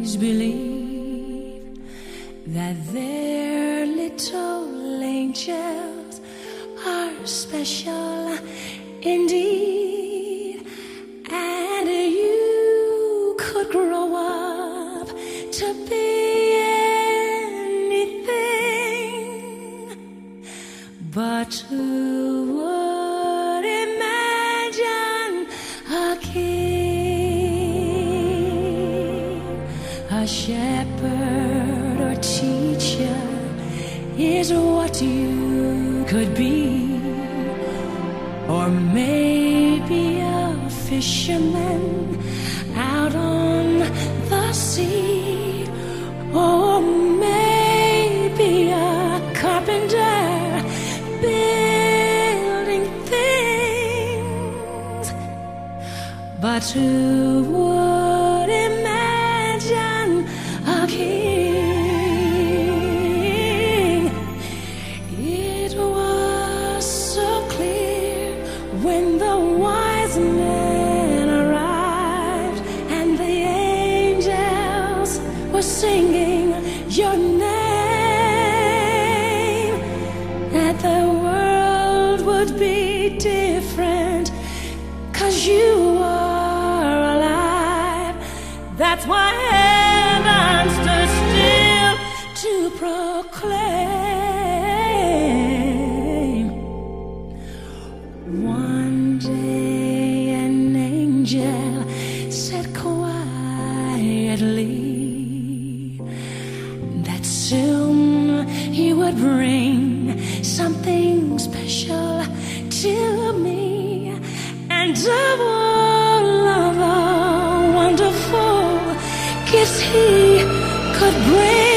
boys believe that their little angels are special indeed, and you could grow up to be anything, but who would imagine a king, a shepherd or teacher is what you could be, or maybe a fisherman out on the sea, or maybe a carpenter building things. But who would imagine a king? It was so clear when the wise men arrived and the angels were singing your name, that the world would be different 'cause you are alive. That's why heaven stood still to proclaim. One day an angel said quietly that soon he would bring something special to me, and of all of the wonderful gifts he could bring,